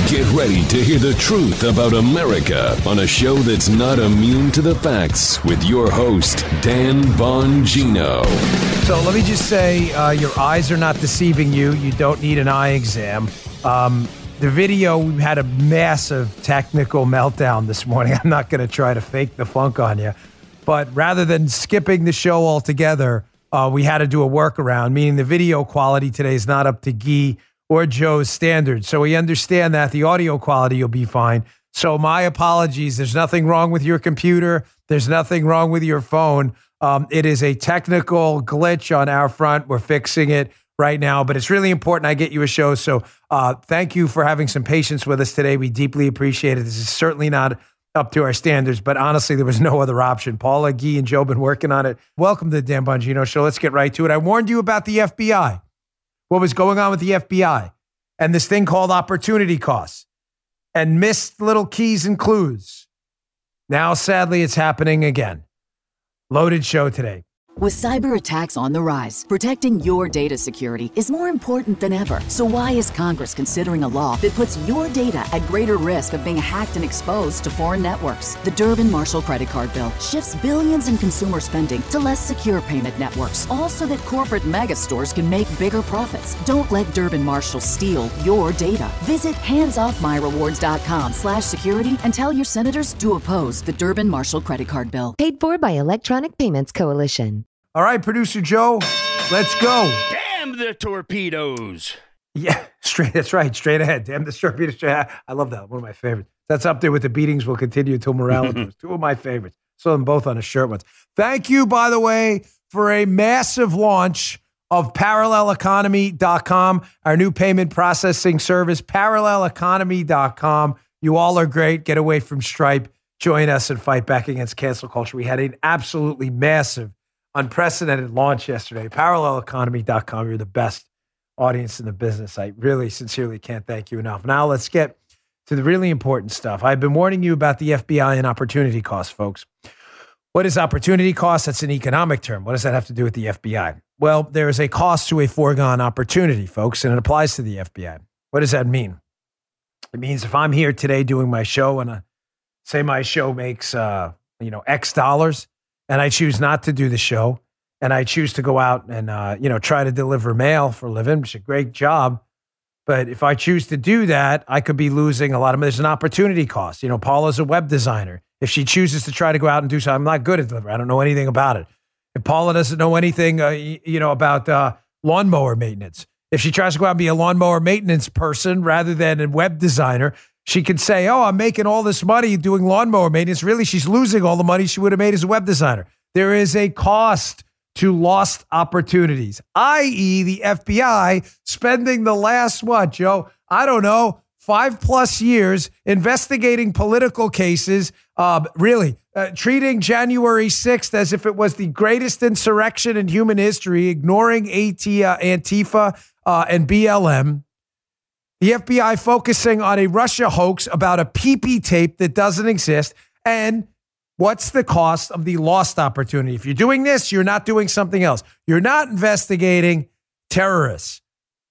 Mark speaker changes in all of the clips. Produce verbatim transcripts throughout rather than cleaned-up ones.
Speaker 1: Get ready to hear the truth about America on a show that's not immune to the facts with your host, Dan Bongino.
Speaker 2: So let me just say, uh, your eyes are not deceiving you. You don't need an eye exam. Um, the video, we had a massive technical meltdown this morning. I'm not going to try to fake the funk on you. But rather than skipping the show altogether, uh, we had to do a workaround, meaning the video quality today is not up to Guy or Joe's standards. So we understand that the audio quality will be fine. So my apologies. There's nothing wrong with your computer. There's nothing wrong with your phone. Um, it is a technical glitch on our front. We're fixing it right now, but it's really important I get you a show. So uh, thank you for having some patience with us today. We deeply appreciate it. This is certainly not up to our standards, but honestly, there was no other option. Paula, Guy, and Joe have been working on it. Welcome to the Dan Bongino Show. Let's get right to it. I warned you about the F B I. What was going on with the F B I and this thing called opportunity costs and missed little keys and clues. Now, sadly, it's happening again. Loaded show today.
Speaker 3: With cyber attacks on the rise, protecting your data security is more important than ever. So why is Congress considering a law that puts your data at greater risk of being hacked and exposed to foreign networks? The Durbin-Marshall credit card bill shifts billions in consumer spending to less secure payment networks, all so that corporate mega stores can make bigger profits. Don't let Durbin-Marshall steal your data. Visit handsoffmyrewards.com slash security and tell your senators to oppose the Durbin-Marshall credit card bill.
Speaker 4: Paid for by Electronic Payments Coalition.
Speaker 2: All right, Producer Joe, let's go.
Speaker 5: Damn the torpedoes.
Speaker 2: Yeah, straight. That's right. Straight ahead. Damn the torpedoes. Straight ahead. I love that. One of my favorites. That's up there with the beatings will continue until morality goes. Two of my favorites. Saw them both on a shirt once. Thank you, by the way, for a massive launch of parallel economy dot com, our new payment processing service, parallel economy dot com. You all are great. Get away from Stripe. Join us and fight back against cancel culture. We had an absolutely massive, unprecedented launch yesterday. parallel economy dot com. You're the best audience in the business. I really sincerely can't thank you enough. Now let's get to the really important stuff. I've been warning you about the F B I and opportunity costs, folks. What is opportunity cost? That's an economic term. What does that have to do with the F B I? Well, there is a cost to a foregone opportunity, folks, and it applies to the F B I. What does that mean? It means if I'm here today doing my show and uh, say my show makes uh, you know X dollars, and I choose not to do the show, and I choose to go out and, uh, you know, try to deliver mail for a living, which is a great job. But if I choose to do that, I could be losing a lot of, there's an opportunity cost. You know, Paula's a web designer. If she chooses to try to go out and do something, I'm not good at delivery. I don't know anything about it. If Paula doesn't know anything, uh, you know, about uh, lawnmower maintenance, if she tries to go out and be a lawnmower maintenance person rather than a web designer, she could say, oh, I'm making all this money doing lawnmower maintenance. Really, she's losing all the money she would have made as a web designer. There is a cost to lost opportunities, that is the F B I spending the last, what, Joe? I don't know, five plus years investigating political cases, uh, really uh, treating January sixth as if it was the greatest insurrection in human history, ignoring AT, uh, Antifa uh, and B L M. The F B I focusing on a Russia hoax about a P P tape that doesn't exist. And what's the cost of the lost opportunity? If you're doing this, you're not doing something else. You're not investigating terrorists.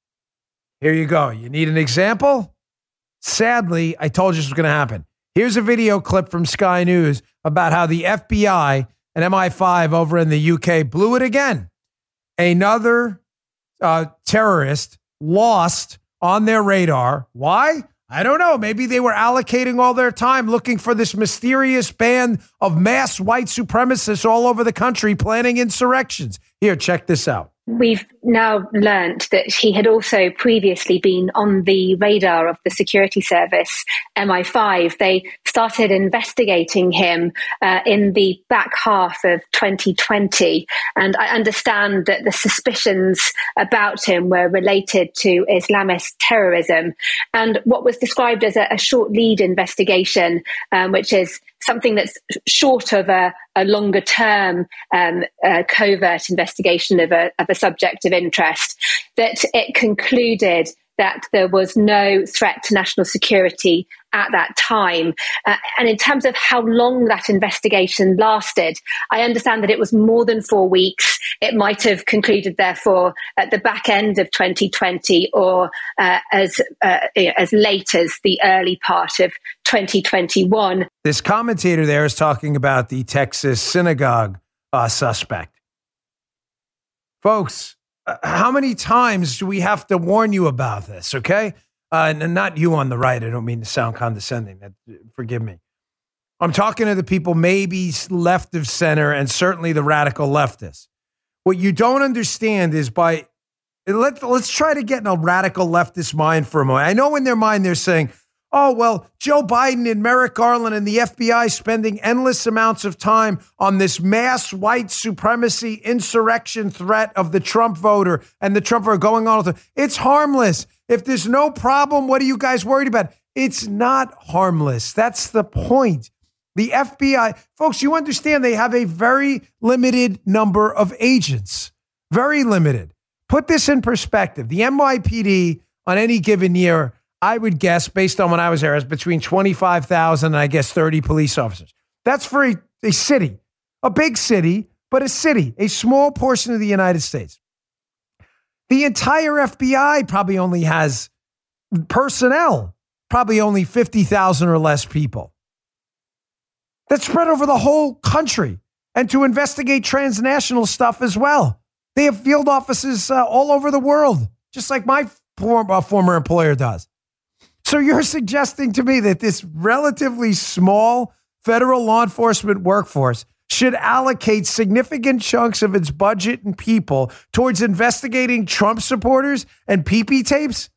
Speaker 2: Here you go. You need an example? Sadly, I told you this was going to happen. Here's a video clip from Sky News about how the F B I and M I five over in the U K blew it again. Another uh, terrorist lost on their radar. Why? I don't know. Maybe they were allocating all their time looking for this mysterious band of mass white supremacists all over the country planning insurrections. Here, check this out.
Speaker 6: We've now learnt that he had also previously been on the radar of the security service, M I five. They started investigating him uh, in the back half of twenty twenty. And I understand that the suspicions about him were related to Islamist terrorism. And what was described as a, a short lead investigation, um, which is something that's short of a, a longer term um, uh, covert investigation of a, of a subject of interest, that it concluded that there was no threat to national security at that time. Uh, and in terms of how long that investigation lasted, I understand that it was more than four weeks. It might have concluded, therefore, at the back end of twenty twenty or uh, as uh, as late as the early part of twenty twenty-one.
Speaker 2: This commentator there is talking about the Texas synagogue uh, suspect. Folks, uh, how many times do we have to warn you about this, okay? Uh, and not you on the right. I don't mean to sound condescending. That, forgive me. I'm talking to the people maybe left of center and certainly the radical leftists. What you don't understand is by, let, let's try to get in a radical leftist mind for a moment. I know in their mind they're saying, oh, well, Joe Biden and Merrick Garland and the F B I spending endless amounts of time on this mass white supremacy insurrection threat of the Trump voter and the Trump voter going on. It's harmless. If there's no problem, what are you guys worried about? It's not harmless. That's the point. The F B I, folks, you understand they have a very limited number of agents. Very limited. Put this in perspective. The N Y P D on any given year, I would guess, based on when I was there, is between twenty-five thousand and I guess thirty police officers. That's for a, a city, a big city, but a city, a small portion of the United States. The entire F B I probably only has personnel, probably only fifty thousand or less people. That's spread over the whole country and to investigate transnational stuff as well. They have field offices uh, all over the world, just like my form, uh, former employer does. So you're suggesting to me that this relatively small federal law enforcement workforce should allocate significant chunks of its budget and people towards investigating Trump supporters and pee-pee tapes?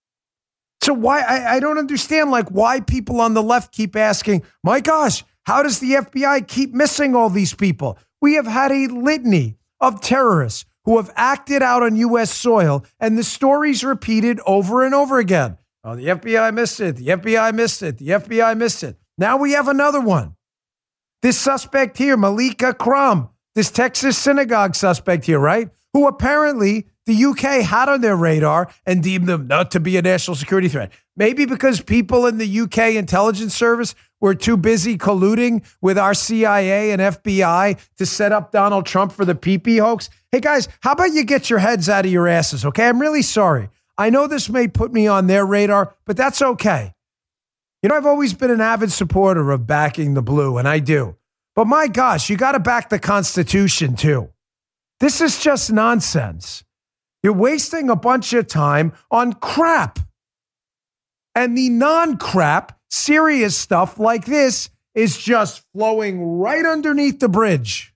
Speaker 2: So why, I, I don't understand like why people on the left keep asking, my gosh, how does the F B I keep missing all these people? We have had a litany of terrorists who have acted out on U S soil, and the story's repeated over and over again. Oh, the F B I missed it. The F B I missed it. The F B I missed it. Now we have another one. This suspect here, Malika Crum, this Texas synagogue suspect here, right? Who apparently the U K had on their radar and deemed them not to be a national security threat. Maybe because people in the U K intelligence service were too busy colluding with our C I A and F B I to set up Donald Trump for the pee-pee hoax. Hey guys, how about you get your heads out of your asses, okay? I'm really sorry. I know this may put me on their radar, but that's okay. You know, I've always been an avid supporter of backing the blue, and I do. But my gosh, you got to back the Constitution too. This is just nonsense. You're wasting a bunch of time on crap. And the non-crap, serious stuff like this is just flowing right underneath the bridge.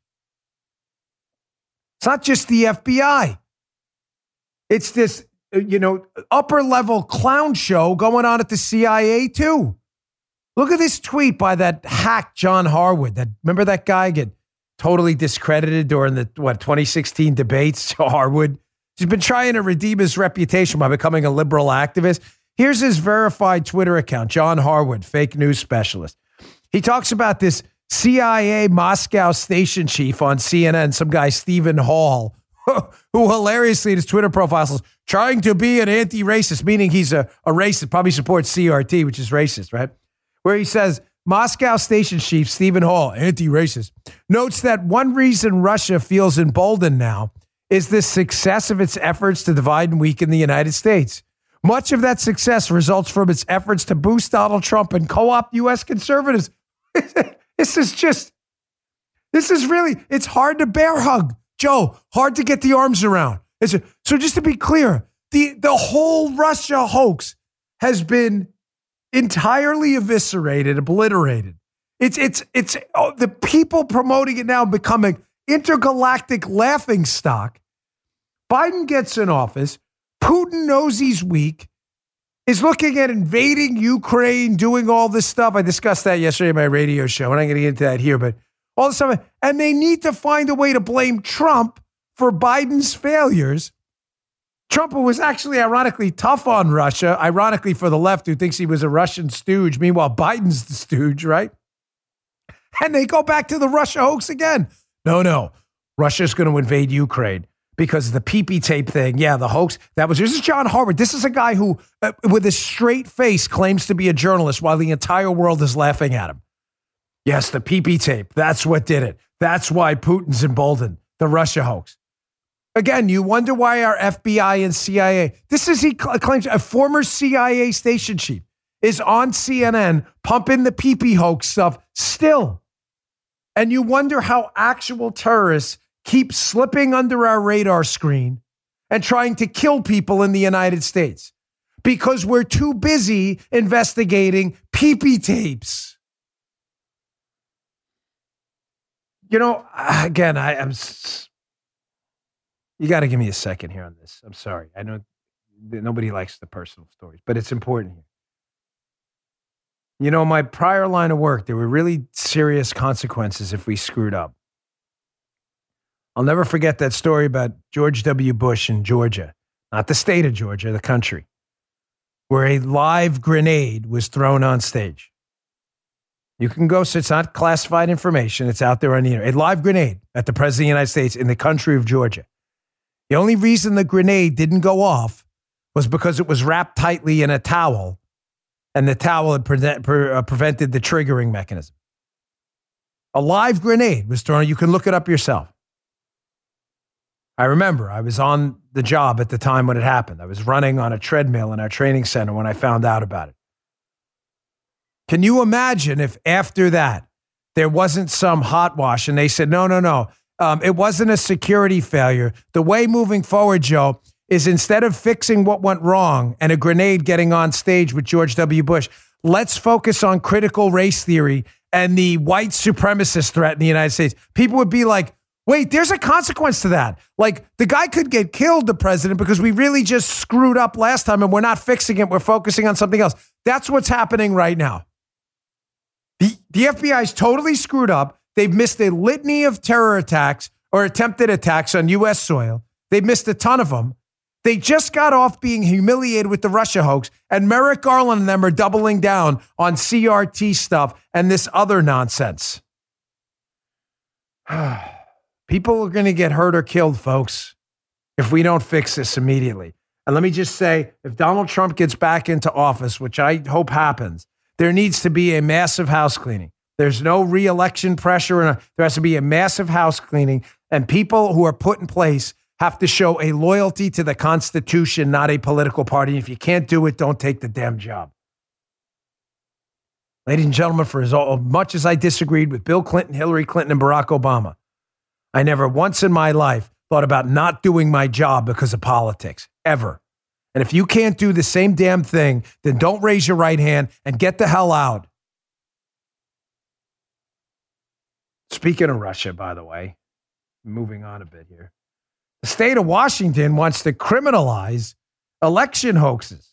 Speaker 2: It's not just the F B I. It's this, you know, upper level clown show going on at the C I A too. Look at this tweet by that hack John Harwood. That remember that guy get totally discredited during the what twenty sixteen debates? Harwood, he's been trying to redeem his reputation by becoming a liberal activist. Here's his verified Twitter account, John Harwood, fake news specialist. He talks about this C I A Moscow station chief on C N N, some guy Stephen Hall, who hilariously in his Twitter profile says, trying to be an anti-racist, meaning he's a, a racist, probably supports C R T, which is racist, right? Where he says, Moscow station chief Stephen Hall, anti-racist, notes that one reason Russia feels emboldened now is the success of its efforts to divide and weaken the United States. Much of that success results from its efforts to boost Donald Trump and co-opt U S conservatives. This is just, this is really, it's hard to bear hug. Joe, hard to get the arms around. It's a, so just to be clear, the, the whole Russia hoax has been entirely eviscerated, obliterated. It's, it's, it's oh, the people promoting it now becoming intergalactic laughingstock. Biden gets in office. Putin knows he's weak, is looking at invading Ukraine, doing all this stuff. I discussed that yesterday in my radio show. I'm not going to get into that here, but all this stuff. And they need to find a way to blame Trump for Biden's failures. Trump was actually ironically tough on Russia, ironically for the left who thinks he was a Russian stooge. Meanwhile, Biden's the stooge, right? And they go back to the Russia hoax again. No, no. Russia's going to invade Ukraine because of the pee-pee tape thing. Yeah, the hoax. That was, this is John Harwood. This is a guy who, uh, with a straight face, claims to be a journalist while the entire world is laughing at him. Yes, the pee-pee tape. That's what did it. That's why Putin's emboldened. The Russia hoax. Again, you wonder why our F B I and C I A, this is, he claims, a former C I A station chief is on C N N pumping the pee-pee hoax stuff still. And you wonder how actual terrorists keep slipping under our radar screen and trying to kill people in the United States because we're too busy investigating pee-pee tapes. You know, again, I am... You got to give me a second here on this. I'm sorry. I know nobody likes the personal stories, but it's important here. You know, my prior line of work, there were really serious consequences if we screwed up. I'll never forget that story about George W. Bush in Georgia, not the state of Georgia, the country, where a live grenade was thrown on stage. You can go, so it's not classified information. It's out there on the internet. A live grenade at the President of the United States in the country of Georgia. The only reason the grenade didn't go off was because it was wrapped tightly in a towel, and the towel had pre- pre- uh, prevented the triggering mechanism. A live grenade was thrown. You can look it up yourself. I remember I was on the job at the time when it happened. I was running on a treadmill in our training center when I found out about it. Can you imagine if after that there wasn't some hot wash and they said, no, no, no. Um, it wasn't a security failure. The way moving forward, Joe, is instead of fixing what went wrong and a grenade getting on stage with George W. Bush, let's focus on critical race theory and the white supremacist threat in the United States. People would be like, wait, there's a consequence to that. Like, the guy could get killed, the president, because we really just screwed up last time and we're not fixing it. We're focusing on something else. That's what's happening right now. The, the F B I is totally screwed up. They've missed a litany of terror attacks or attempted attacks on U S soil. They've missed a ton of them. They just got off being humiliated with the Russia hoax, and Merrick Garland and them are doubling down on C R T stuff and this other nonsense. People are going to get hurt or killed, folks, if we don't fix this immediately. And let me just say, if Donald Trump gets back into office, which I hope happens, there needs to be a massive house cleaning. There's no re-election pressure. And there has to be a massive house cleaning. And people who are put in place have to show a loyalty to the Constitution, not a political party. If you can't do it, don't take the damn job. Ladies and gentlemen, for as much as I disagreed with Bill Clinton, Hillary Clinton, and Barack Obama, I never once in my life thought about not doing my job because of politics, ever. And if you can't do the same damn thing, then don't raise your right hand and get the hell out. Speaking of Russia, by the way, moving on a bit here. The state of Washington wants to criminalize election hoaxes.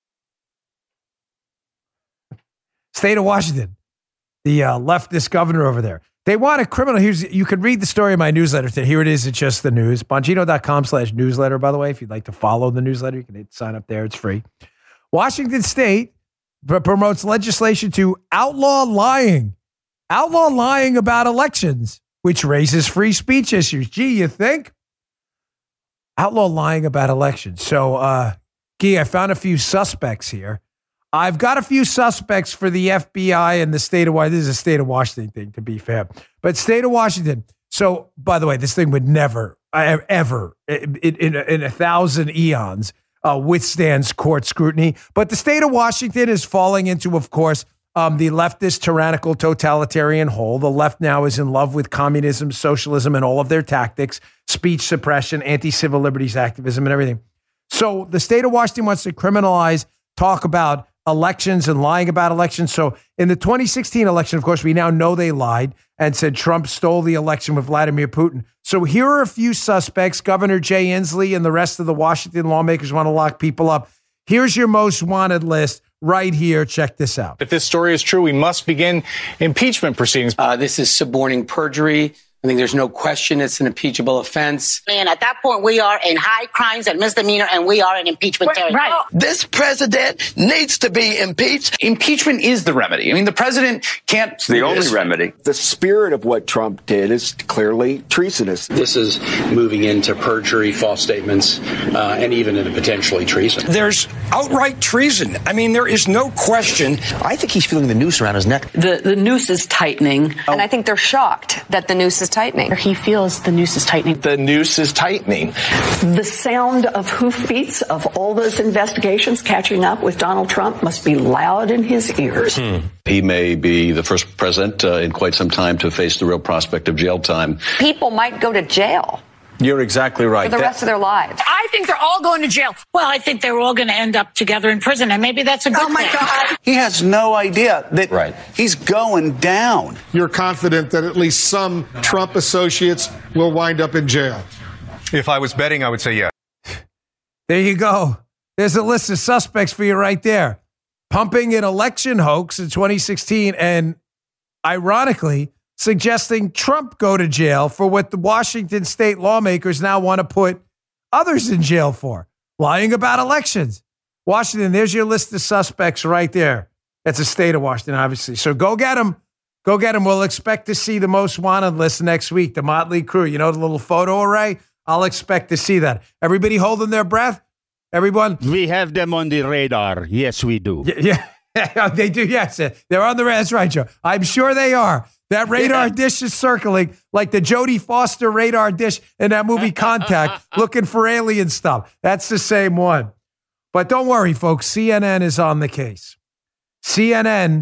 Speaker 2: State of Washington, the uh, leftist governor over there. They want a criminal. Here's, you can read the story in my newsletter today. Here it is. It's just the news. Bongino.com slash newsletter, by the way. If you'd like to follow the newsletter, you can hit sign up there. It's free. Washington State pr- promotes legislation to outlaw lying. Outlaw lying about elections, which raises free speech issues. Gee, you think? Outlaw lying about elections. So, uh, Gee, I found a few suspects here. I've got a few suspects for the F B I and the state of Washington. This is a state of Washington thing, to be fair. But state of Washington. So, by the way, this thing would never, ever, in, in, in a thousand eons, uh, withstands court scrutiny. But the state of Washington is falling into, of course, um, the leftist tyrannical totalitarian hole. The left now is in love with communism, socialism, and all of their tactics, speech suppression, anti-civil liberties activism, and everything. So the state of Washington wants to criminalize talk about elections and lying about elections. So in the twenty sixteen election, of course, we now know they lied and said Trump stole the election with Vladimir Putin. So here are a few suspects. Governor Jay Inslee and the rest of the Washington lawmakers want to lock people up. Here's your most wanted list right here. Check this out.
Speaker 7: If this story is true, we must begin impeachment proceedings.
Speaker 8: Uh, this is suborning perjury.
Speaker 7: I think there's no question it's an impeachable offense.
Speaker 8: And at that point, we are in high crimes and misdemeanor, and we are in impeachment territory.
Speaker 9: Right. This president needs to be impeached.
Speaker 10: Impeachment is the remedy. I mean, the president can't...
Speaker 11: It's the only remedy. The spirit of what Trump did is clearly treasonous.
Speaker 12: This is moving into perjury, false statements, uh, and even into potentially treason.
Speaker 13: There's outright treason. I mean, there is no question.
Speaker 14: I think he's feeling the noose around his neck.
Speaker 15: The, the noose is tightening.
Speaker 16: Oh. And I think they're shocked that the noose is tightening.
Speaker 15: He feels the noose is tightening.
Speaker 9: The noose is tightening.
Speaker 17: The sound of hoofbeats of all those investigations catching up with Donald Trump must be loud in his ears.
Speaker 18: Hmm. He may be the first president uh, in quite some time to face the real prospect of jail time.
Speaker 16: People might go to jail.
Speaker 11: You're exactly right.
Speaker 16: For the rest of their lives.
Speaker 15: I think they're all going to jail. Well, I think they're all going to end up together in prison, and maybe that's a good
Speaker 8: Oh, my
Speaker 15: thing.
Speaker 8: God.
Speaker 9: He has no idea that
Speaker 11: right.
Speaker 9: he's going down.
Speaker 19: You're confident that at least some Trump associates will wind up in jail?
Speaker 20: If I was betting, I would say yes.
Speaker 2: There you go. There's a list of suspects for you right there. Pumping an election hoax in twenty sixteen and, ironically, suggesting Trump go to jail for what the Washington state lawmakers now want to put others in jail for, lying about elections. Washington, there's your list of suspects right there. That's the state of Washington, obviously. So go get them. Go get them. We'll expect to see the most wanted list next week, the Motley Crew. You know, the little photo array? I'll expect to see that. Everybody holding their breath? Everyone?
Speaker 5: We have them on the radar. Yes, we do.
Speaker 2: Yeah, yeah. They do, yes. They're on the radar. That's right, Joe. I'm sure they are. That radar yeah. dish is circling like the Jodie Foster radar dish in that movie Contact, looking for alien stuff. That's the same one. But don't worry, folks. C N N is on the case. C N N,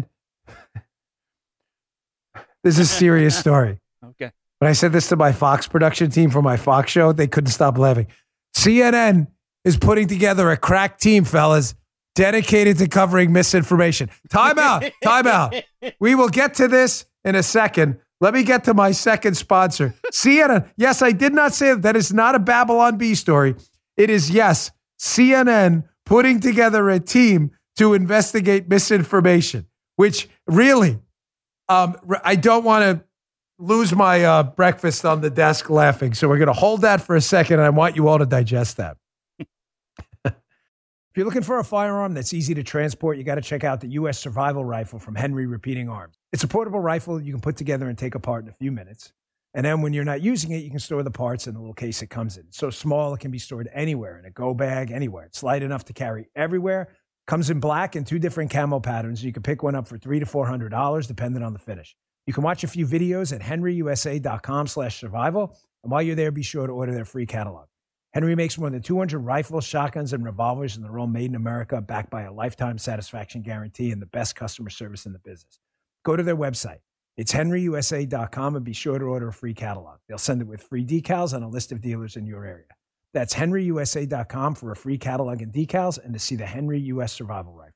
Speaker 2: this is a serious story.
Speaker 5: Okay.
Speaker 2: When I said this to my Fox production team for my Fox show, they couldn't stop laughing. C N N is putting together a crack team, fellas, dedicated to covering misinformation. Time out. Time out. We will get to this in a second. Let me get to my second sponsor. C N N. Yes, I did not say that. That is not a Babylon Bee story. It is, yes, C N N putting together a team to investigate misinformation, which really, um, I don't want to lose my uh, breakfast on the desk laughing. So we're going to hold that for a second, and I want you all to digest that. If you're looking for a firearm that's easy to transport, you got to check out the U S Survival Rifle from Henry Repeating Arms. It's a portable rifle you can put together and take apart in a few minutes. And then when you're not using it, you can store the parts in the little case it comes in. It's so small, it can be stored anywhere, in a go bag, anywhere. It's light enough to carry everywhere. Comes in black and two different camo patterns. You can pick one up for three to four hundred dollars, depending on the finish. You can watch a few videos at henryusa.com slash survival. And while you're there, be sure to order their free catalog. Henry makes more than two hundred rifles, shotguns, and revolvers, and they're all made in America, backed by a lifetime satisfaction guarantee and the best customer service in the business. Go to their website. It's henry u s a dot com, and be sure to order a free catalog. They'll send it with free decals and a list of dealers in your area. That's henry u s a dot com for a free catalog and decals and to see the Henry U S Survival Rifle.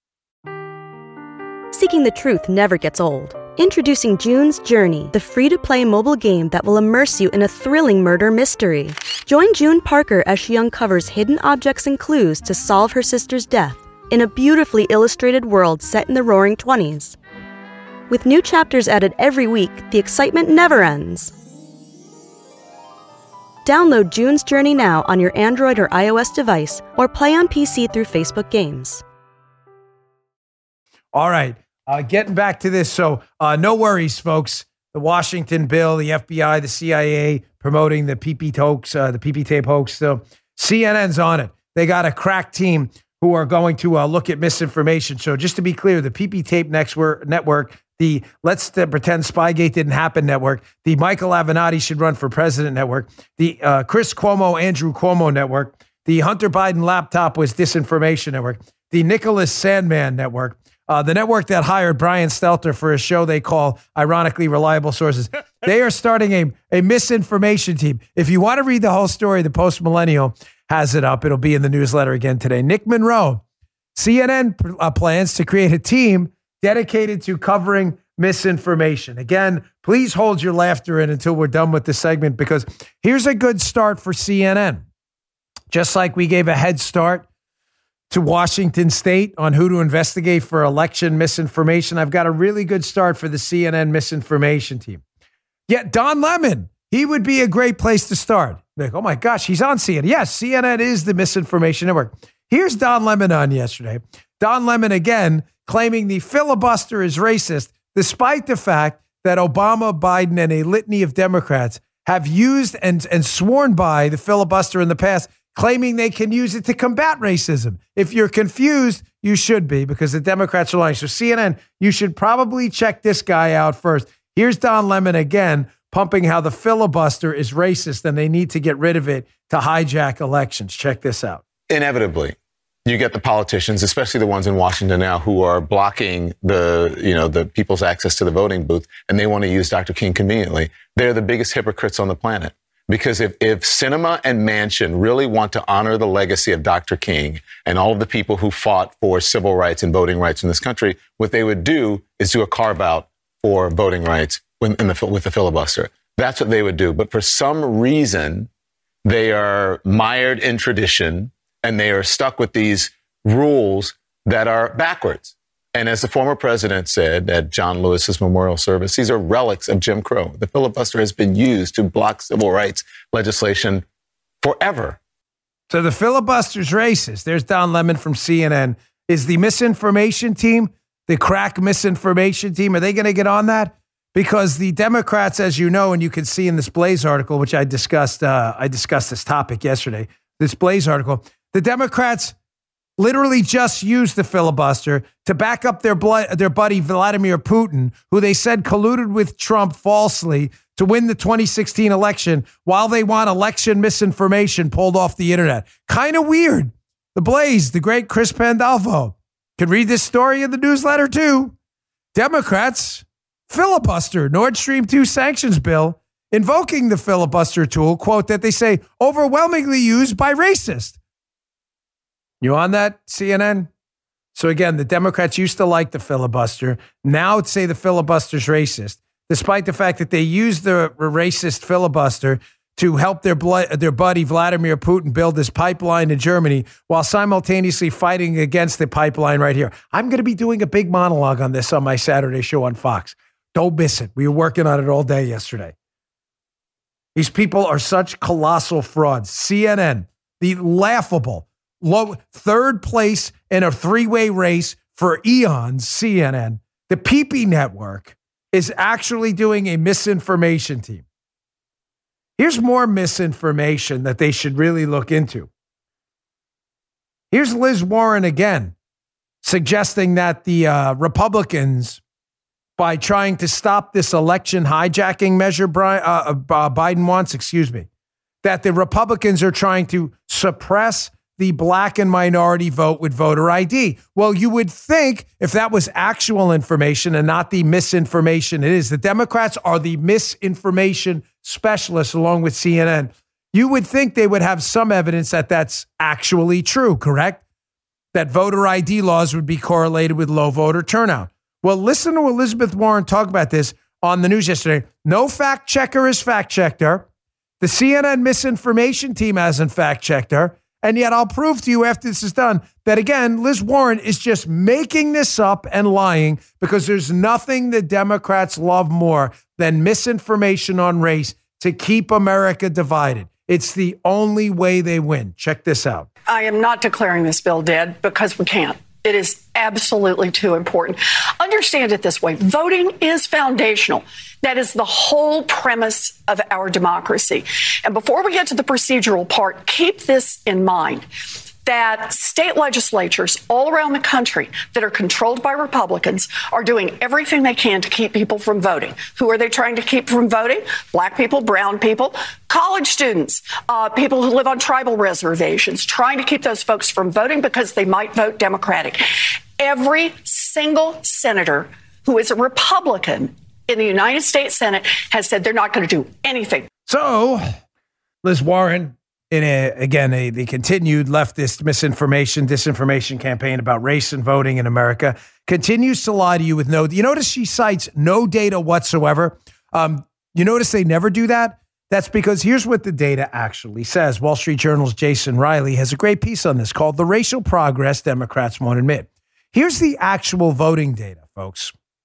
Speaker 21: Seeking the truth never gets old. Introducing June's Journey, the free-to-play mobile game that will immerse you in a thrilling murder mystery. Join June Parker as she uncovers hidden objects and clues to solve her sister's death in a beautifully illustrated world set in the Roaring Twenties. With new chapters added every week, the excitement never ends. Download June's Journey now on your Android or iOS device, or play on P C through Facebook Games.
Speaker 2: All right. Uh, getting back to this, so uh, no worries, folks. The Washington bill, the F B I, the C I A promoting the P P hoax, uh, the P P tape hoax. So C N N's on it. They got a crack team who are going to uh, look at misinformation. So just to be clear, the P P tape network, the Let's uh, Pretend Spygate Didn't Happen network, the Michael Avenatti Should Run for President network, the uh, Chris Cuomo, Andrew Cuomo network, the Hunter Biden laptop was disinformation network, the Nicholas Sandman network, Uh, the network that hired Brian Stelter for a show they call, ironically, Reliable Sources. They are starting a, a misinformation team. If you want to read the whole story, the Post Millennial has it up. It'll be in the newsletter again today. Nick Monroe, C N N uh, plans to create a team dedicated to covering misinformation. Again, please hold your laughter in until we're done with the segment, because here's a good start for C N N. Just like we gave a head start to Washington State on who to investigate for election misinformation, I've got a really good start for the C N N misinformation team. Yet Don Lemon, he would be a great place to start. Like, oh my gosh, he's on C N N. Yes, C N N is the misinformation network. Here's Don Lemon on yesterday. Don Lemon again claiming the filibuster is racist, despite the fact that Obama, Biden, and a litany of Democrats have used and, and sworn by the filibuster in the past, claiming they can use it to combat racism. If you're confused, you should be, because the Democrats are lying. So C N N, you should probably check this guy out first. Here's Don Lemon again, pumping how the filibuster is racist and they need to get rid of it to hijack elections. Check this out.
Speaker 1: Inevitably, you get the politicians, especially the ones in Washington now, who are blocking the, you know, the people's access to the voting booth, and they want to use Doctor King conveniently. They're the biggest hypocrites on the planet. Because if, if Sinema and Manchin really want to honor the legacy of Doctor King and all of the people who fought for civil rights and voting rights in this country, what they would do is do a carve-out for voting rights in the, with the filibuster. That's what they would do. But for some reason, they are mired in tradition and they are stuck with these rules that are backwards. And as the former president said at John Lewis's memorial service, these are relics of Jim Crow. The filibuster has been used to block civil rights legislation forever.
Speaker 2: So the filibuster's racist. There's Don Lemon from C N N. Is the misinformation team, the crack misinformation team, are they going to get on that? Because the Democrats, as you know, and you can see in this Blaze article, which I discussed, uh, I discussed this topic yesterday, this Blaze article, the Democrats literally just used the filibuster to back up their blood, their buddy Vladimir Putin, who they said colluded with Trump falsely to win the twenty sixteen election, while they want election misinformation pulled off the internet. Kind of weird. The Blaze, the great Chris Pandolfo, could read this story in the newsletter too. Democrats filibuster Nord Stream two sanctions bill, invoking the filibuster tool, quote, that they say overwhelmingly used by racists. You on that, C N N? So again, the Democrats used to like the filibuster. Now say the filibuster's racist, despite the fact that they used the racist filibuster to help their blood, their buddy Vladimir Putin build this pipeline in Germany while simultaneously fighting against the pipeline right here. I'm going to be doing a big monologue on this on my Saturday show on Fox. Don't miss it. We were working on it all day yesterday. These people are such colossal frauds. C N N, the laughable, low third place in a three-way race for eons, C N N. The P P network is actually doing a misinformation team. Here's more misinformation that they should really look into. Here's Liz Warren again, suggesting that the uh, Republicans, by trying to stop this election hijacking measure Brian, uh, uh, Biden wants, excuse me, that the Republicans are trying to suppress the black and minority vote with voter I D. Well, you would think if that was actual information and not the misinformation it is, the Democrats are the misinformation specialists along with C N N. You would think they would have some evidence that that's actually true, correct? That voter I D laws would be correlated with low voter turnout. Well, listen to Elizabeth Warren talk about this on the news yesterday. No fact checker has fact checked her. The C N N misinformation team hasn't fact checked her. And yet I'll prove to you after this is done that, again, Liz Warren is just making this up and lying, because there's nothing the Democrats love more than misinformation on race to keep America divided. It's the only way they win. Check this out.
Speaker 17: I am not declaring this bill dead because we can't. It is absolutely too important. Understand it this way. Voting is foundational. That is the whole premise of our democracy. And before we get to the procedural part, keep this in mind, that state legislatures all around the country that are controlled by Republicans are doing everything they can to keep people from voting. Who are they trying to keep from voting? Black people, brown people, college students, uh, people who live on tribal reservations, trying to keep those folks from voting because they might vote Democratic. Every single senator who is a Republican in the United States Senate has said they're not going to do anything.
Speaker 2: So, Liz Warren, in a, again, a, the continued leftist misinformation, disinformation campaign about race and voting in America, continues to lie to you with no, you notice she cites no data whatsoever. Um, you notice they never do that? That's because here's what the data actually says. Wall Street Journal's Jason Riley has a great piece on this called The Racial Progress Democrats Won't Admit. Here's the actual voting data, folks.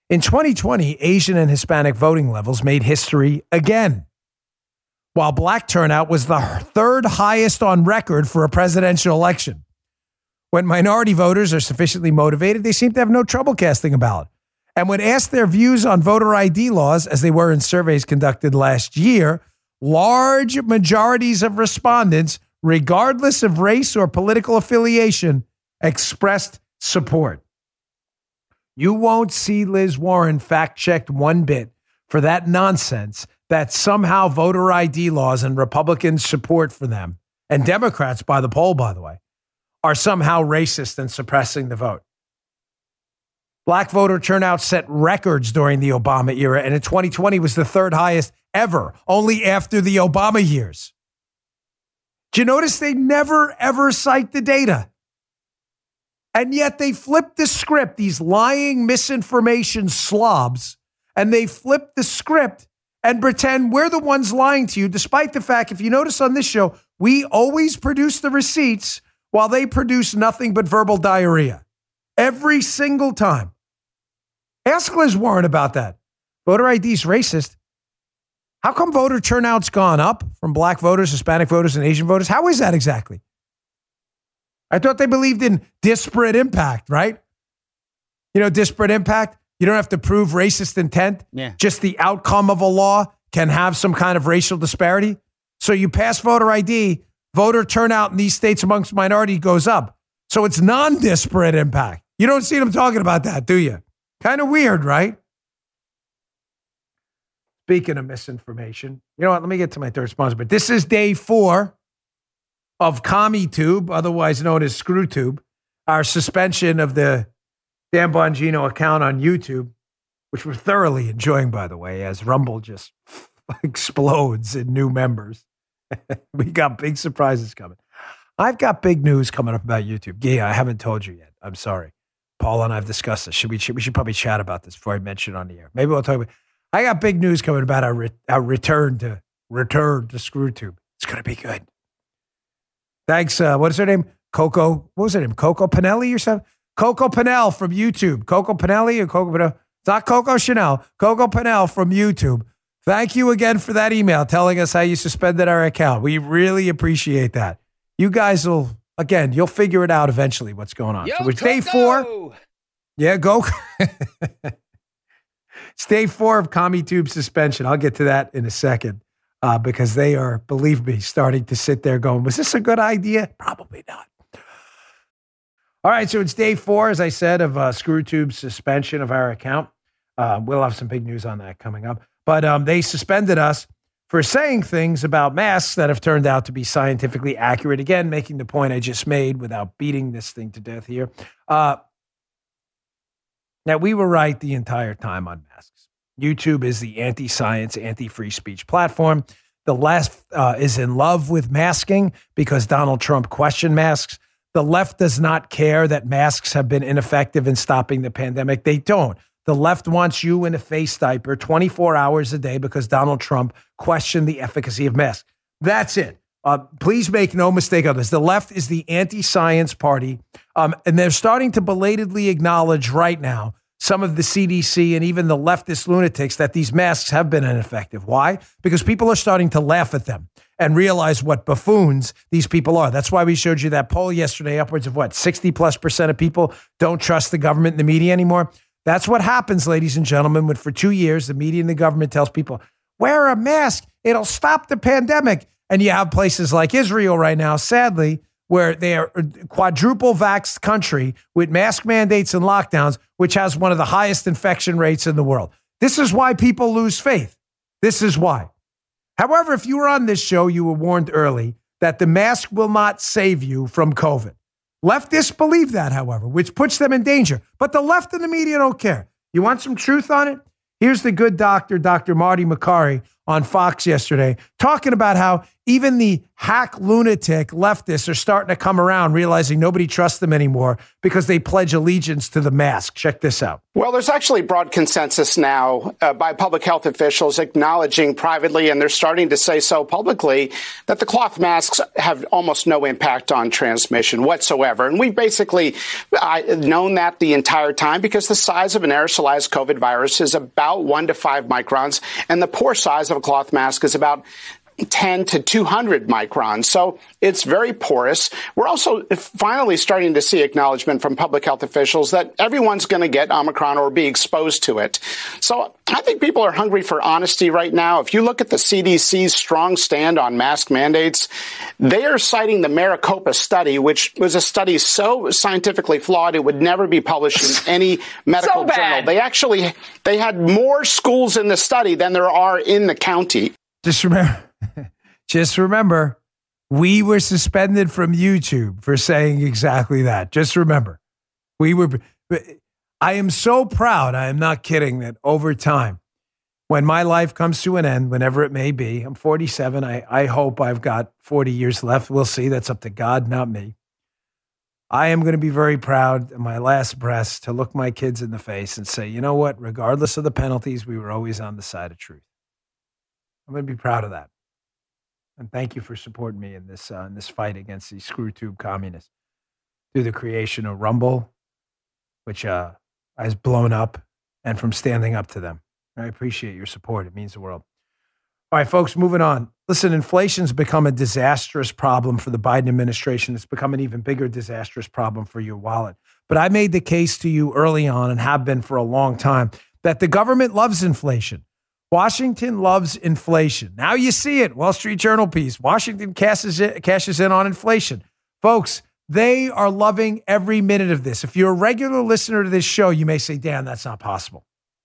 Speaker 2: In twenty twenty, Asian and Hispanic voting levels made history again, while black turnout was the third highest on record for a presidential election. When minority voters are sufficiently motivated, they seem to have no trouble casting a ballot. And when asked their views on voter I D laws, as they were in surveys conducted last year, large majorities of respondents, regardless of race or political affiliation, expressed support. You won't see Liz Warren fact-checked one bit for that nonsense that somehow voter I D laws and Republican support for them, and Democrats by the poll, by the way, are somehow racist and suppressing the vote. Black voter turnout set records during the Obama era, and in twenty twenty was the third highest ever, only after the Obama years. Do you notice they never, ever cite the data? And yet they flip the script, these lying misinformation slobs, and they flip the script and pretend we're the ones lying to you, despite the fact, if you notice on this show, we always produce the receipts while they produce nothing but verbal diarrhea. Every single time. Ask Liz Warren about that. Voter I D is racist. How come voter turnout's gone up from black voters, Hispanic voters, and Asian voters? How is that exactly? I thought they believed in disparate impact, right? You know, disparate impact. You don't have to prove racist intent.
Speaker 5: Yeah.
Speaker 2: Just the outcome of a law can have some kind of racial disparity. So you pass voter I D, voter turnout in these states amongst minority goes up. So it's non-disparate impact. You don't see them talking about that, do you? Kind of weird, right? Speaking of misinformation, you know what? Let me get to my third sponsor. But this is day four of CommieTube, otherwise known as ScrewTube, our suspension of the Dan Bongino account on YouTube, which we're thoroughly enjoying, by the way, as Rumble just explodes in new members. We got big surprises coming. I've got big news coming up about YouTube. Yeah, I haven't told you yet. I'm sorry. Paul and I have discussed this. Should we, should, we should probably chat about this before I mention it on the air. Maybe we'll talk about I got big news coming about our, re, our return to return to ScrewTube. It's going to be good. Thanks. Uh, what is her name? Coco. What was her name? Coco Pinelli or something? Coco Pinel from YouTube. Coco Pinelli or Coco Pinel? It's not Coco Chanel. Coco Pinel from YouTube. Thank you again for that email telling us how you suspended our account. We really appreciate that. You guys will, again, you'll figure it out eventually what's going on.
Speaker 3: Yo,
Speaker 2: so it's day four. Yeah, go. It's day four of CommieTube suspension. I'll get to that in a second uh, because they are, believe me, starting to sit there going, was this a good idea? Probably not. All right, so it's day four, as I said, of uh, ScrewTube's suspension of our account. Uh, we'll have some big news on that coming up. But um, they suspended us for saying things about masks that have turned out to be scientifically accurate. Again, making the point I just made without beating this thing to death here. Uh, now, we were right the entire time on masks. YouTube is the anti-science, anti-free speech platform. The left uh, is in love with masking because Donald Trump questioned masks. The left does not care that masks have been ineffective in stopping the pandemic. They don't. The left wants you in a face diaper twenty-four hours a day because Donald Trump questioned the efficacy of masks. That's it. Uh, please make no mistake of this. The left is the anti-science party, um, and they're starting to belatedly acknowledge right now, some of the C D C and even the leftist lunatics, that these masks have been ineffective. Why? Because people are starting to laugh at them and realize what buffoons these people are. That's why we showed you that poll yesterday. Upwards of what, sixty plus percent of people don't trust the government and the media anymore. That's what happens, ladies and gentlemen, when for two years, the media and the government tells people, wear a mask, it'll stop the pandemic. And you have places like Israel right now, sadly, where they are a quadruple vaxxed country with mask mandates and lockdowns, which has one of the highest infection rates in the world. This is why people lose faith. This is why. However, if you were on this show, you were warned early that the mask will not save you from COVID. Leftists believe that, however, which puts them in danger. But the left and the media don't care. You want some truth on it? Here's the good doctor, Doctor Marty Makary, on Fox yesterday, talking about how even the hack lunatic leftists are starting to come around, realizing nobody trusts them anymore because they pledge allegiance to the mask. Check this out.
Speaker 3: Well, there's actually broad consensus now uh, by public health officials acknowledging privately, and they're starting to say so publicly, that the cloth masks have almost no impact on transmission whatsoever. And we've basically uh, known that the entire time because the size of an aerosolized COVID virus is about one to five microns, and the pore size of a cloth mask is about ten to two hundred microns. So it's very porous. We're also finally starting to see acknowledgement from public health officials that everyone's going to get Omicron or be exposed to it. So I think people are hungry for honesty right now. If you look at the C D C's strong stand on mask mandates, they are citing the Maricopa study, which was a study so scientifically flawed it would never be published in any medical
Speaker 17: so
Speaker 3: journal. They actually, they had more schools in the study than there are in the county.
Speaker 2: Just remember, just remember, we were suspended from YouTube for saying exactly that. Just remember, we were. I am so proud. I am not kidding that over time, when my life comes to an end, whenever it may be, I'm forty-seven. I, I hope I've got forty years left. We'll see. That's up to God, not me. I am going to be very proud in my last breath to look my kids in the face and say, you know what? Regardless of the penalties, we were always on the side of truth. I'm going to be proud of that. And thank you for supporting me in this uh, in this fight against these screw tube communists through the creation of Rumble, which uh, has blown up, and from standing up to them. I appreciate your support. It means the world. All right, folks, moving on. Listen, inflation's become a disastrous problem for the Biden administration. It's become an even bigger disastrous problem for your wallet. But I made the case to you early on, and have been for a long time, that the government loves inflation. Washington loves inflation. Now you see it. Wall Street Journal piece. Washington cashes in, cashes in on inflation. Folks, they are loving every minute of this. If you're a regular listener to this show, you may say, Dan, that's not possible.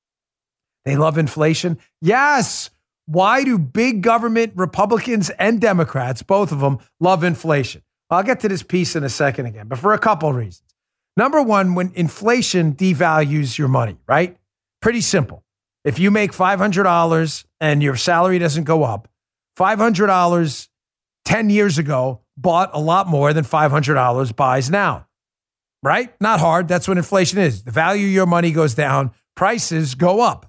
Speaker 2: They love inflation? Yes. Why do big government Republicans and Democrats, both of them, love inflation? I'll get to this piece in a second again, but for a couple of reasons. Number one, when inflation devalues your money, right? Pretty simple. If you make five hundred dollars and your salary doesn't go up, five hundred dollars ten years ago bought a lot more than five hundred dollars buys now, right? Not hard. That's what inflation is. The value of your money goes down. Prices go up.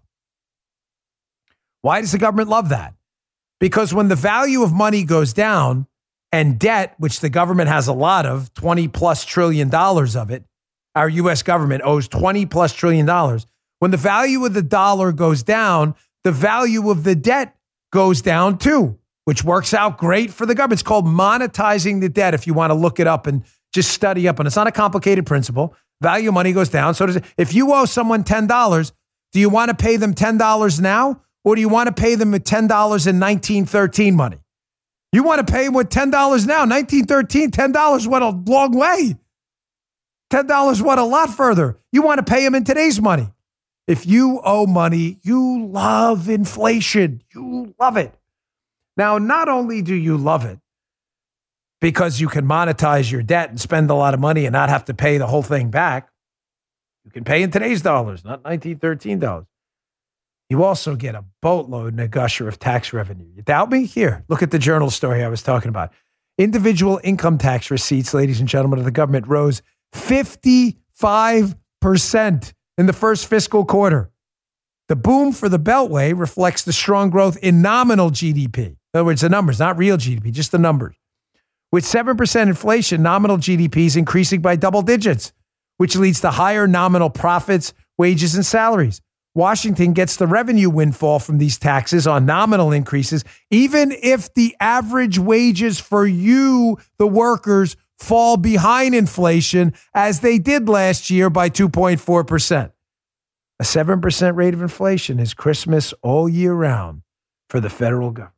Speaker 2: Why does the government love that? Because when the value of money goes down and debt, which the government has a lot of, twenty plus trillion dollars of it, our U S government owes twenty plus trillion dollars. When the value of the dollar goes down, the value of the debt goes down too, which works out great for the government. It's called monetizing the debt if you want to look it up and just study up. And it's not a complicated principle. Value of money goes down. So does it. If you owe someone ten dollars, do you want to pay them ten dollars now? Or do you want to pay them with ten dollars in nineteen thirteen money? You want to pay them with ten dollars now. nineteen thirteen, ten dollars went a long way. ten dollars went a lot further. You want to pay them in today's money. If you owe money, you love inflation. You love it. Now, not only do you love it because you can monetize your debt and spend a lot of money and not have to pay the whole thing back. You can pay in today's dollars, not nineteen thirteen dollars. You also get a boatload and a gusher of tax revenue. You doubt me? Here, look at the Journal story I was talking about. Individual income tax receipts, ladies and gentlemen of the government, rose fifty-five percent in the first fiscal quarter. The boom for the Beltway reflects the strong growth in nominal G D P. In other words, the numbers, not real G D P, just the numbers. With seven percent inflation, nominal G D P is increasing by double digits, which leads to higher nominal profits, wages, and salaries. Washington gets the revenue windfall from these taxes on nominal increases, even if the average wages for you, the workers, fall behind inflation as they did last year by two point four percent. A seven percent rate of inflation is Christmas all year round for the federal government.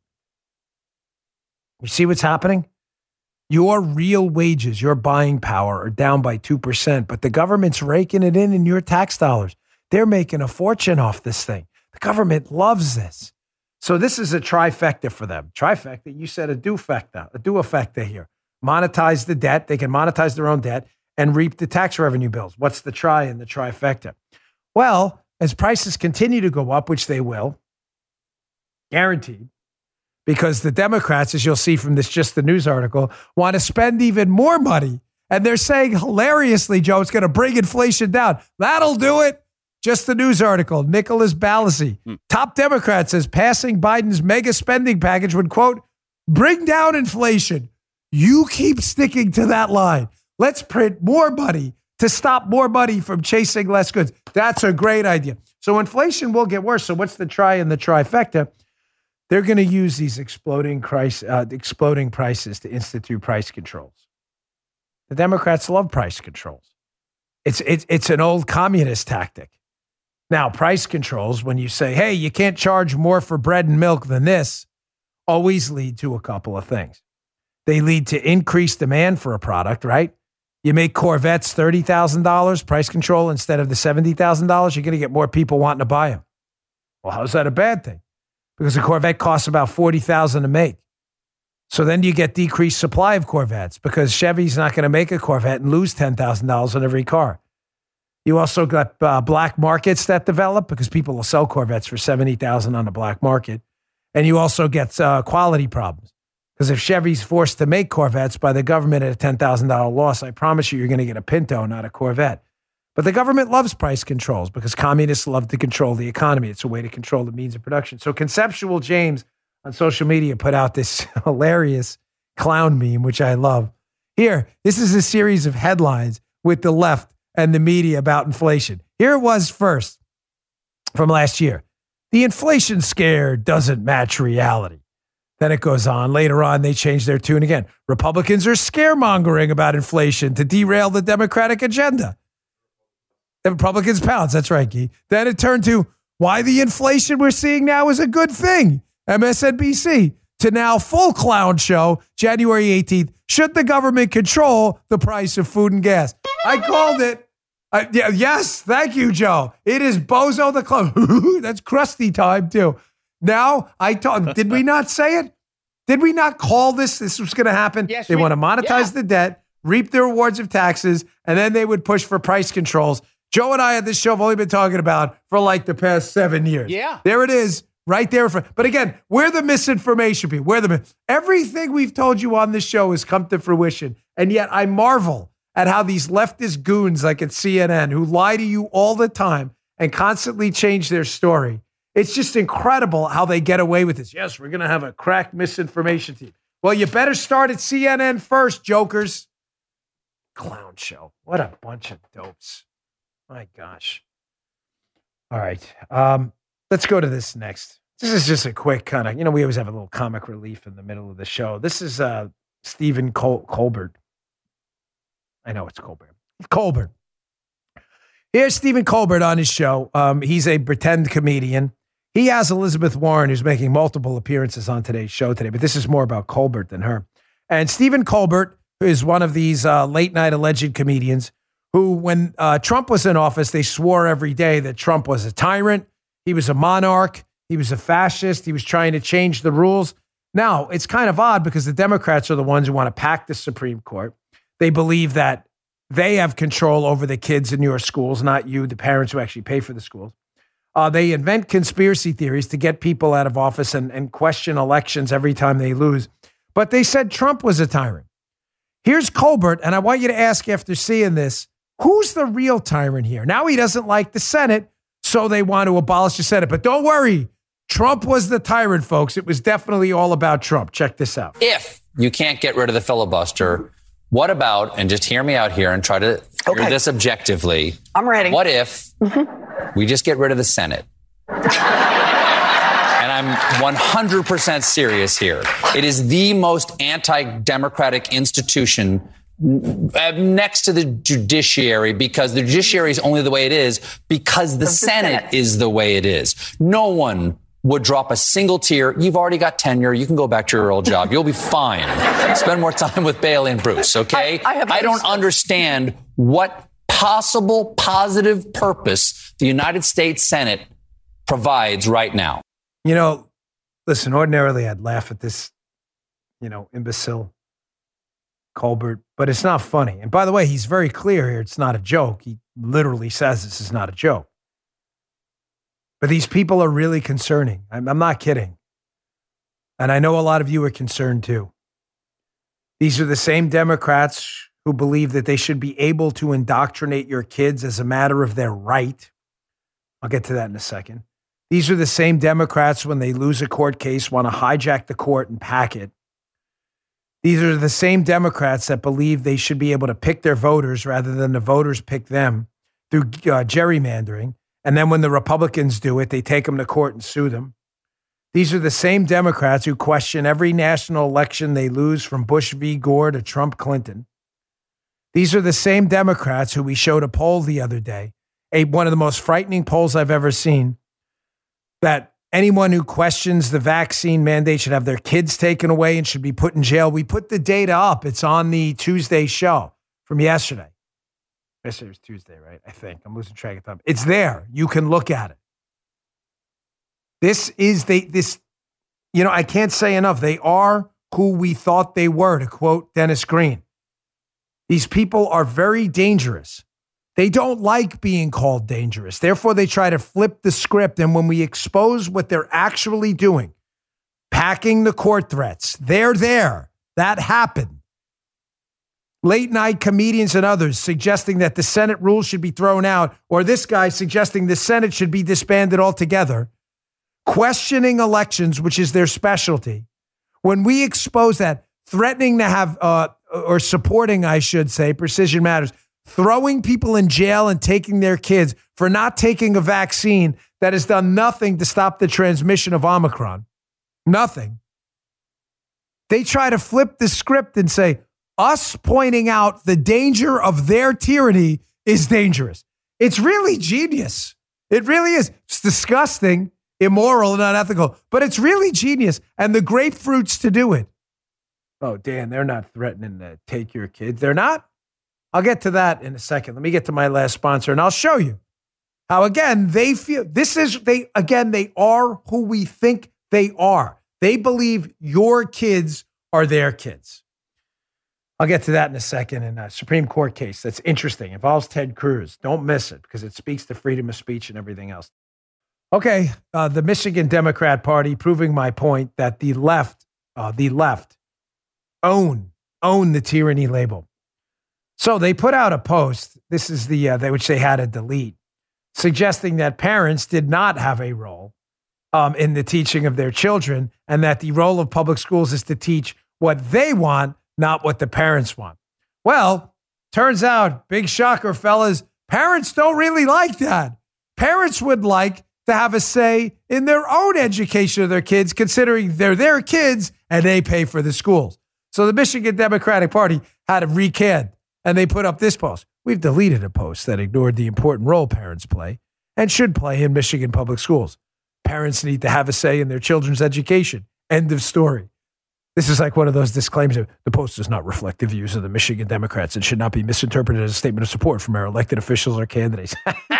Speaker 2: You see what's happening? Your real wages, your buying power are down by two percent, but the government's raking it in in your tax dollars. They're making a fortune off this thing. The government loves this. So this is a trifecta for them. Trifecta, you said a dufecta, a duofecta here. Monetize the debt. They can monetize their own debt and reap the tax revenue bills. What's the try in the trifecta? Well, as prices continue to go up, which they will, guaranteed, because the Democrats, as you'll see from this Just the News article, want to spend even more money. And they're saying hilariously, Joe, it's going to bring inflation down. That'll do it. Just the News article, Nicholas Balassi, hmm. top Democrat, says passing Biden's mega spending package would, quote, bring down inflation. You keep sticking to that line. Let's print more money to stop more money from chasing less goods. That's a great idea. So inflation will get worse. So what's the try and the trifecta? They're going to use these exploding price, uh, exploding prices to institute price controls. The Democrats love price controls. It's, it's, it's an old communist tactic. Now, price controls, when you say, hey, you can't charge more for bread and milk than this, always lead to a couple of things. They lead to increased demand for a product, right? You make Corvettes thirty thousand dollars price control instead of the seventy thousand dollars, you're going to get more people wanting to buy them. Well, how's that a bad thing? Because a Corvette costs about forty thousand dollars to make. So then you get decreased supply of Corvettes because Chevy's not going to make a Corvette and lose ten thousand dollars on every car. You also got uh, black markets that develop because people will sell Corvettes for seventy thousand dollars on the black market. And you also get uh, quality problems. Because if Chevy's forced to make Corvettes by the government at a ten thousand dollars loss, I promise you, you're going to get a Pinto, not a Corvette. But the government loves price controls because communists love to control the economy. It's a way to control the means of production. So Conceptual James on social media put out this hilarious clown meme, which I love. Here, this is a series of headlines with the left and the media about inflation. Here it was first from last year. The inflation scare doesn't match reality. Then it goes on. Later on, they change their tune again. Republicans are scaremongering about inflation to derail the Democratic agenda. The Republicans pounce. That's right, Guy. Then it turned to why the inflation we're seeing now is a good thing. M S N B C to now full clown show, January eighteenth. Should the government control the price of food and gas? I called it. Uh, yeah, yes, thank you, Joe. It is Bozo the Clown. That's crusty time, too. Now, I told, did we not say it? Did we not call this? This was going to happen. Yes, they we, want to monetize yeah. the debt, reap the rewards of taxes, and then they would push for price controls. Joe and I at this show have only been talking about for like the past seven years.
Speaker 10: Yeah.
Speaker 2: There it is, right there. For, but again, we're the misinformation people. We're the everything we've told you on this show has come to fruition. And yet I marvel at how these leftist goons like at C N N who lie to you all the time and constantly change their story. It's just incredible how they get away with this. Yes, we're going to have a crack misinformation team. Well, you better start at C N N first, jokers. Clown show. What a bunch of dopes. My gosh. All right. Um, let's go to this next. This is just a quick kind of, you know, we always have a little comic relief in the middle of the show. This is uh, Stephen Col- Colbert. I know it's Colbert. Colbert. Here's Stephen Colbert on his show. Um, he's a pretend comedian. He has Elizabeth Warren, who's making multiple appearances on today's show today, but this is more about Colbert than her. And Stephen Colbert is one of these uh, late night alleged comedians who, when uh, Trump was in office, they swore every day that Trump was a tyrant. He was a monarch. He was a fascist. He was trying to change the rules. Now, it's kind of odd because the Democrats are the ones who want to pack the Supreme Court. They believe that they have control over the kids in your schools, not you, the parents who actually pay for the schools. Uh, they invent conspiracy theories to get people out of office and, and question elections every time they lose. But they said Trump was a tyrant. Here's Colbert, and I want you to ask after seeing this, who's the real tyrant here? Now he doesn't like the Senate, so they want to abolish the Senate. But don't worry, Trump was the tyrant, folks. It was definitely all about Trump. Check this out.
Speaker 4: If you can't get rid of the filibuster, what about, and just hear me out here and try to hear
Speaker 16: okay.
Speaker 4: this objectively.
Speaker 16: I'm ready.
Speaker 4: What if mm-hmm. we just get rid of the Senate? And I'm one hundred percent serious here. It is the most anti-democratic institution next to the judiciary, because the judiciary is only the way it is because the, the Senate, Senate is the way it is. No one would drop a single tear. You've already got tenure. You can go back to your old job. You'll be fine. Spend more time with Bailey and Bruce, okay? I, I, have I don't understand what possible positive purpose the United States Senate provides right now.
Speaker 2: You know, listen, ordinarily I'd laugh at this, you know, imbecile Colbert, but it's not funny. And by the way, he's very clear here. It's not a joke. He literally says this is not a joke. But these people are really concerning. I'm, I'm not kidding. And I know a lot of you are concerned too. These are the same Democrats who believe that they should be able to indoctrinate your kids as a matter of their right. I'll get to that in a second. These are the same Democrats, when they lose a court case, want to hijack the court and pack it. These are the same Democrats that believe they should be able to pick their voters rather than the voters pick them through uh, gerrymandering. And then when the Republicans do it, they take them to court and sue them. These are the same Democrats who question every national election they lose, from Bush v. Gore to Trump Clinton. These are the same Democrats who we showed a poll the other day, a, one of the most frightening polls I've ever seen, that anyone who questions the vaccine mandate should have their kids taken away and should be put in jail. We put the data up. It's on the Tuesday show from yesterday. Yesterday was Tuesday, right? I think. I'm losing track of time. It's there. You can look at it. This is they, this, you know, I can't say enough. They are who we thought they were, to quote Dennis Green. These people are very dangerous. They don't like being called dangerous. Therefore, they try to flip the script. And when we expose what they're actually doing, packing the court threats, they're there. That happened. Late night comedians and others suggesting that the Senate rules should be thrown out, or this guy suggesting the Senate should be disbanded altogether. Questioning elections, which is their specialty. When we expose that, threatening to have, uh, or supporting, I should say, Precision Matters, throwing people in jail and taking their kids for not taking a vaccine that has done nothing to stop the transmission of Omicron. Nothing. They try to flip the script and say, us pointing out the danger of their tyranny is dangerous. It's really genius. It really is. It's disgusting, immoral, and unethical, but it's really genius. And the grapefruits to do it. Oh, Dan, they're not threatening to take your kids. They're not? I'll get to that in a second. Let me get to my last sponsor, and I'll show you how, again, they feel this is, they, again, they are who we think they are. They believe your kids are their kids. I'll get to that in a second. In a Supreme Court case that's interesting. It involves Ted Cruz. Don't miss it, because it speaks to freedom of speech and everything else. Okay, uh, the Michigan Democrat Party proving my point that the left, uh, the left, own, own the tyranny label. So they put out a post, this is the, uh, they, which they had to delete, suggesting that parents did not have a role um, in the teaching of their children, and that the role of public schools is to teach what they want, not what the parents want. Well, turns out, big shocker, fellas, parents don't really like that. Parents would like to have a say in their own education of their kids, considering they're their kids and they pay for the schools. So the Michigan Democratic Party had to recant, and they put up this post. We've deleted a post that ignored the important role parents play and should play in Michigan public schools. Parents need to have a say in their children's education. End of story. This is like one of those disclaimers. The post does not reflect the views of the Michigan Democrats and should not be misinterpreted as a statement of support from our elected officials or candidates.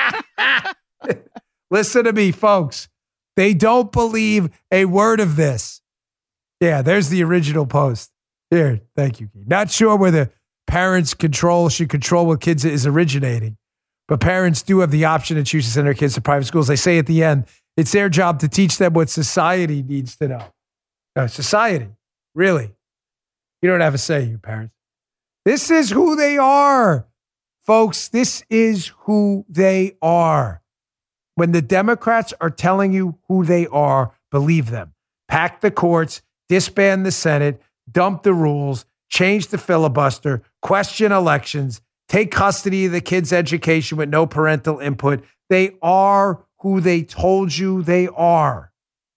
Speaker 2: Listen to me, folks. They don't believe a word of this. Yeah, there's the original post. Here, thank you, Keith. Not sure where the parents control should control what kids is originating, but parents do have the option to choose to send their kids to private schools. They say at the end, it's their job to teach them what society needs to know. No, society, really. You don't have a say, you parents. This is who they are, folks. This is who they are. When the Democrats are telling you who they are, believe them. Pack the courts, disband the Senate, dump the rules, change the filibuster, question elections, take custody of the kids' education with no parental input. They are who they told you they are.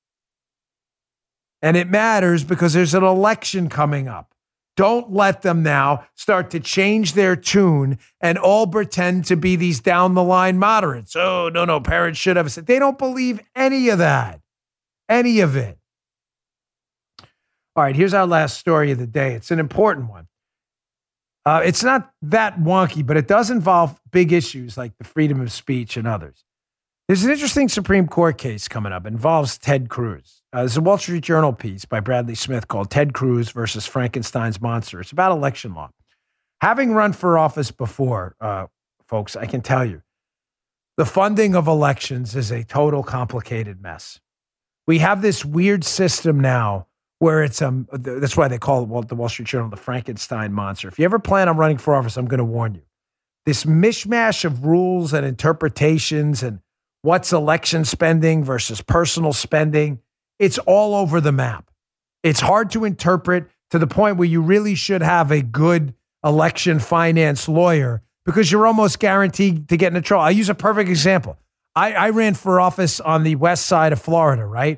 Speaker 2: And it matters because there's an election coming up. Don't let them now start to change their tune and all pretend to be these down-the-line moderates. Oh, no, no, parents should have said. They don't believe any of that, any of it. All right, here's our last story of the day. It's an important one. Uh, it's not that wonky, but it does involve big issues like the freedom of speech and others. There's an interesting Supreme Court case coming up. It involves Ted Cruz. Uh, there's a Wall Street Journal piece by Bradley Smith called Ted Cruz versus Frankenstein's Monster. It's about election law. Having run for office before, uh, folks, I can tell you, the funding of elections is a total complicated mess. We have this weird system now where it's, um, that's why they call it the Wall Street Journal the Frankenstein monster. If you ever plan on running for office, I'm going to warn you. This mishmash of rules and interpretations and what's election spending versus personal spending, it's all over the map. It's hard to interpret to the point where you really should have a good election finance lawyer because you're almost guaranteed to get into trouble. I'll use a perfect example. I, I ran for office on the west side of Florida, right?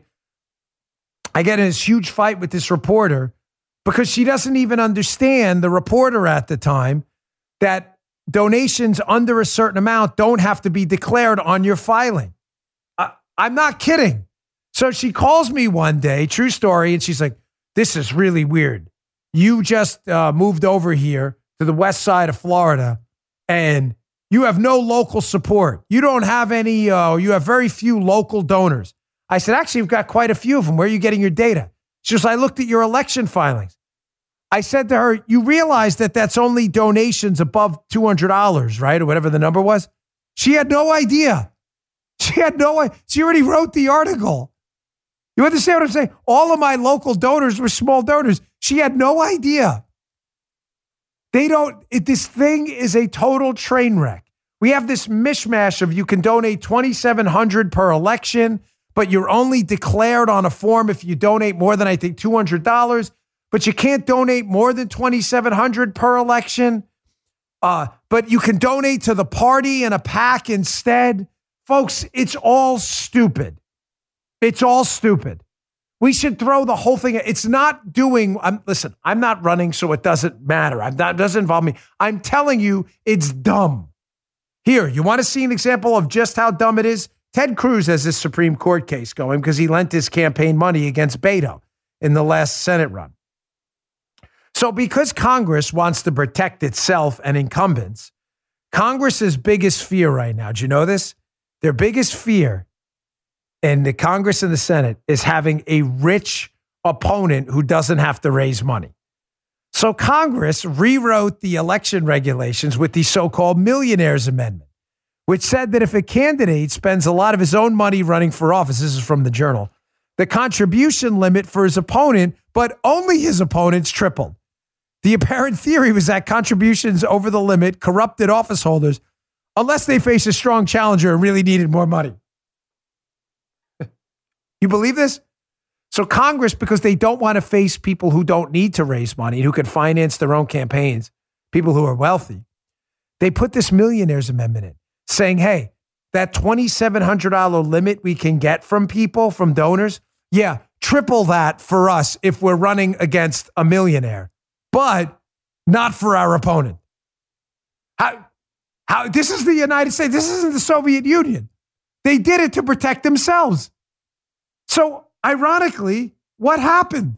Speaker 2: I get in this huge fight with this reporter because she doesn't even understand, the reporter at the time, that donations under a certain amount don't have to be declared on your filing. I, I'm not kidding. So she calls me one day, true story, and she's like, this is really weird. You just uh, moved over here to the west side of Florida and you have no local support. You don't have any, uh, you have very few local donors. I said, actually, you've got quite a few of them. Where are you getting your data? She goes, I looked at your election filings. I said to her, you realize that that's only donations above two hundred dollars, right? Or whatever the number was. She had no idea. She had no idea. She already wrote the article. You understand what I'm saying? All of my local donors were small donors. She had no idea. They don't, it, this thing is a total train wreck. We have this mishmash of you can donate twenty-seven hundred dollars per election, but you're only declared on a form if you donate more than, I think, two hundred dollars. But you can't donate more than twenty-seven hundred dollars per election. Uh, but you can donate to the party and a PAC instead. Folks, it's all stupid. It's all stupid. We should throw the whole thing. It's not doing, I'm, listen, I'm not running, so it doesn't matter. I'm not, it doesn't involve me. I'm telling you, it's dumb. Here, you want to see an example of just how dumb it is? Ted Cruz has this Supreme Court case going because he lent his campaign money against Beto in the last Senate run. So because Congress wants to protect itself and incumbents, Congress's biggest fear right now, do you know this? Their biggest fear in the Congress and the Senate is having a rich opponent who doesn't have to raise money. So Congress rewrote the election regulations with the so-called Millionaires Amendment, which said that if a candidate spends a lot of his own money running for office, this is from the Journal, the contribution limit for his opponent, but only his opponent's tripled. The apparent theory was that contributions over the limit corrupted office holders unless they face a strong challenger and really needed more money. You believe this? So Congress, because they don't want to face people who don't need to raise money, who can finance their own campaigns, people who are wealthy, they put this Millionaires Amendment in saying, hey, that twenty-seven hundred dollars limit we can get from people, from donors, yeah, triple that for us if we're running against a millionaire, but not for our opponent. How, how, this is the United States. This isn't the Soviet Union. They did it to protect themselves. So ironically, what happened?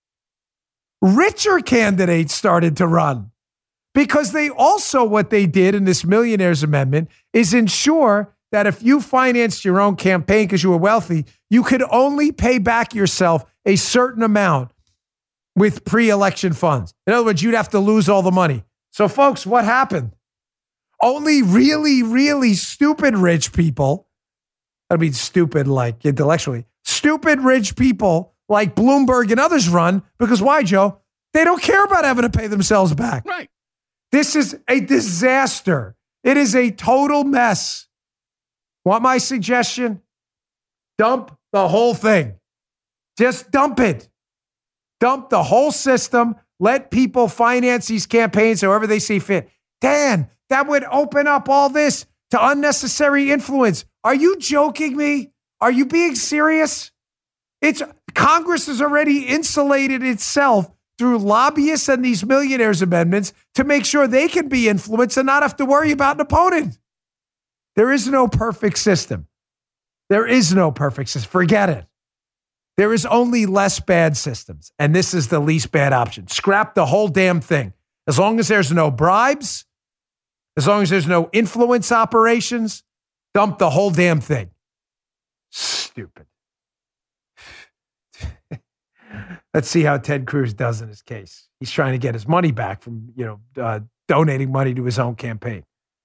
Speaker 2: Richer candidates started to run because they also, what they did in this Millionaires Amendment is ensure that if you financed your own campaign because you were wealthy, you could only pay back yourself a certain amount with pre-election funds. In other words, you'd have to lose all the money. So folks, what happened? Only really, really stupid rich people, I mean stupid like intellectually, stupid rich people like Bloomberg and others run because why, Joe? They don't care about having to pay themselves back.
Speaker 5: Right.
Speaker 2: This is a disaster. It is a total mess. Want my suggestion? Dump the whole thing. Just dump it. Dump the whole system. Let people finance these campaigns however they see fit. Dan, that would open up all this to unnecessary influence. Are you joking me? Are you being serious? It's Congress has already insulated itself through lobbyists and these Millionaires Amendments to make sure they can be influenced and not have to worry about an opponent. There is no perfect system. There is no perfect system. Forget it. There is only less bad systems, and this is the least bad option. Scrap the whole damn thing. As long as there's no bribes, as long as there's no influence operations, dump the whole damn thing. Stupid. Let's see how Ted Cruz does in his case. He's trying to get his money back from, you know, uh, donating money to his own campaign.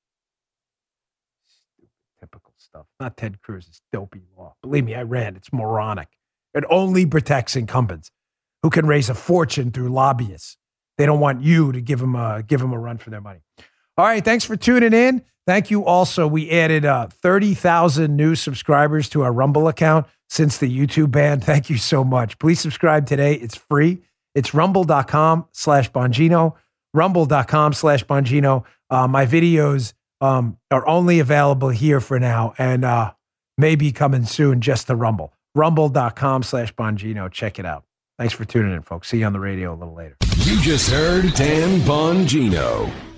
Speaker 2: Stupid, typical stuff. Not Ted Cruz's dopey law. Believe me, I ran. It's moronic. It only protects incumbents. who can raise a fortune through lobbyists. They don't want you to give them a, give them a run for their money. All right, thanks for tuning in. Thank you also. We added uh, thirty thousand new subscribers to our Rumble account since the YouTube ban. Thank you so much. Please subscribe today. It's free. It's rumble.com slash Bongino, rumble.com slash Bongino. Uh, my videos um, are only available here for now and uh, may be coming soon just to Rumble. Rumble.com slash Bongino. Check it out. Thanks for tuning in, folks. See you on the radio a little later.
Speaker 6: You just heard Dan Bongino.